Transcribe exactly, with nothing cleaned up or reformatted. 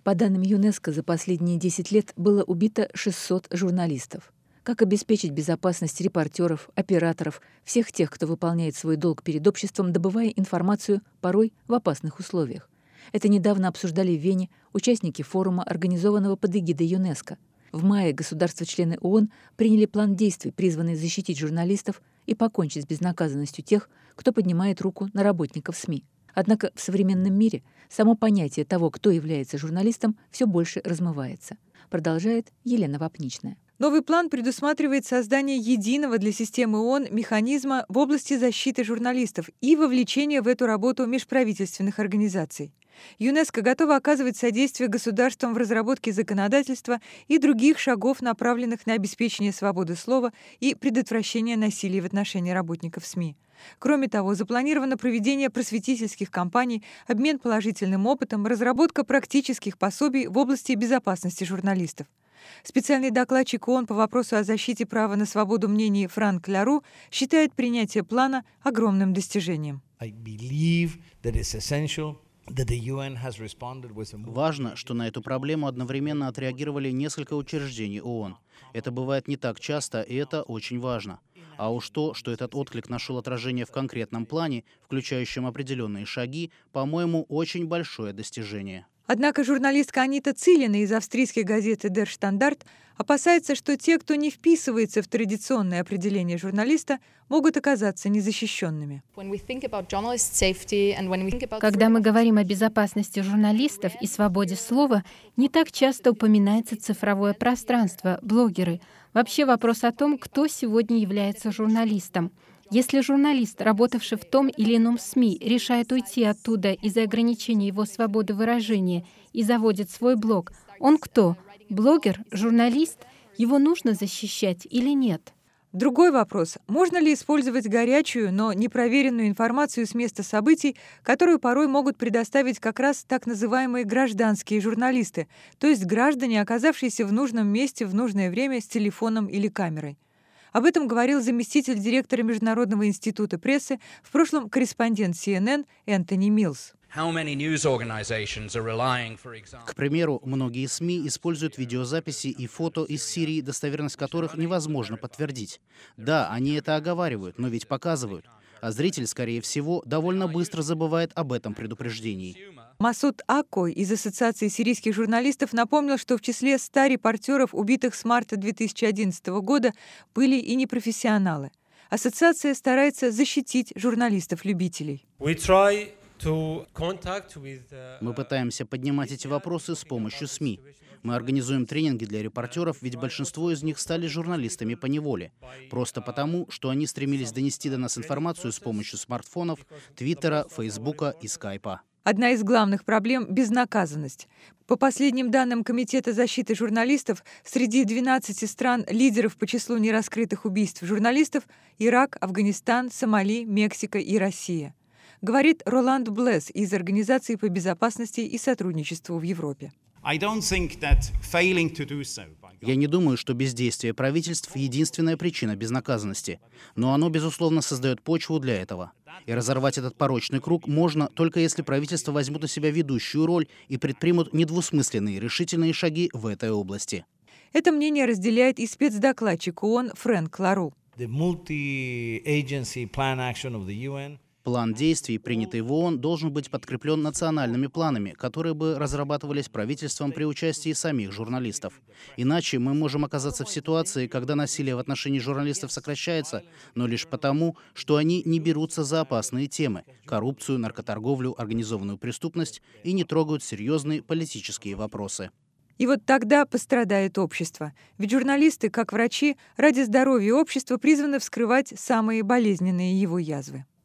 По данным ЮНЕСКО, за последние десять лет было убито шестьсот журналистов. Как обеспечить безопасность репортеров, операторов, всех тех, кто выполняет свой долг перед обществом, добывая информацию порой в опасных условиях? Это недавно обсуждали в Вене участники форума, организованного под эгидой ЮНЕСКО. В мае государства-члены ООН приняли план действий, призванный защитить журналистов и покончить с безнаказанностью тех, кто поднимает руку на работников СМИ. Однако в современном мире само понятие того, кто является журналистом, все больше размывается, продолжает Елена Вапничная. Новый план предусматривает создание единого для системы ООН механизма в области защиты журналистов и вовлечение в эту работу межправительственных организаций. ЮНЕСКО готова оказывать содействие государствам в разработке законодательства и других шагов, направленных на обеспечение свободы слова и предотвращение насилия в отношении работников СМИ. Кроме того, запланировано проведение просветительских кампаний, обмен положительным опытом, разработка практических пособий в области безопасности журналистов. Специальный докладчик ООН по вопросу о защите права на свободу мнений Франк Ляру считает принятие плана огромным достижением. Важно, что на эту проблему одновременно отреагировали несколько учреждений ООН. Это бывает не так часто, и это очень важно. А уж то, что этот отклик нашел отражение в конкретном плане, включающем определенные шаги, по-моему, очень большое достижение. Однако журналистка Анита Цилина из австрийской газеты «Дер Штандарт» опасается, что те, кто не вписывается в традиционное определение журналиста, могут оказаться незащищенными. Когда мы говорим о безопасности журналистов и свободе слова, не так часто упоминается цифровое пространство, блогеры. Вообще вопрос о том, кто сегодня является журналистом. Если журналист, работавший в том или ином СМИ, решает уйти оттуда из-за ограничения его свободы выражения и заводит свой блог, он кто? Блогер? Журналист? Его нужно защищать или нет? Другой вопрос. Можно ли использовать горячую, но непроверенную информацию с места событий, которую порой могут предоставить как раз так называемые гражданские журналисты, то есть граждане, оказавшиеся в нужном месте в нужное время с телефоном или камерой? Об этом говорил заместитель директора Международного института прессы, в прошлом корреспондент Си Эн Эн Энтони Милс. К примеру, многие СМИ используют видеозаписи и фото из Сирии, достоверность которых невозможно подтвердить. Да, они это оговаривают, но ведь показывают. А зритель, скорее всего, довольно быстро забывает об этом предупреждении. Масуд Акой из Ассоциации сирийских журналистов напомнил, что в числе ста репортеров, убитых с марта две тысячи одиннадцатого года, были и непрофессионалы. Ассоциация старается защитить журналистов-любителей. Мы пытаемся поднимать эти вопросы с помощью СМИ. Мы организуем тренинги для репортеров, ведь большинство из них стали журналистами по неволе. Просто потому, что они стремились донести до нас информацию с помощью смартфонов, Твиттера, Фейсбука и Скайпа. Одна из главных проблем – безнаказанность. По последним данным Комитета защиты журналистов, среди двенадцати стран лидеров по числу нераскрытых убийств журналистов – Ирак, Афганистан, Сомали, Мексика и Россия. Говорит Роланд Блесс из Организации по безопасности и сотрудничеству в Европе. Я не думаю, что бездействие правительств — единственная причина безнаказанности, но оно, безусловно, создает почву для этого. И разорвать этот порочный круг можно только если правительства возьмут на себя ведущую роль и предпримут недвусмысленные решительные шаги в этой области. Это мнение разделяет и спецдокладчик ООН Фрэнк Ляру. План действий, принятый в ООН, должен быть подкреплен национальными планами, которые бы разрабатывались правительством при участии самих журналистов. Иначе мы можем оказаться в ситуации, когда насилие в отношении журналистов сокращается, но лишь потому, что они не берутся за опасные темы – коррупцию, наркоторговлю, организованную преступность и не трогают серьезные политические вопросы. И вот тогда пострадает общество. Ведь журналисты, как врачи, ради здоровья общества призваны вскрывать самые болезненные его язвы.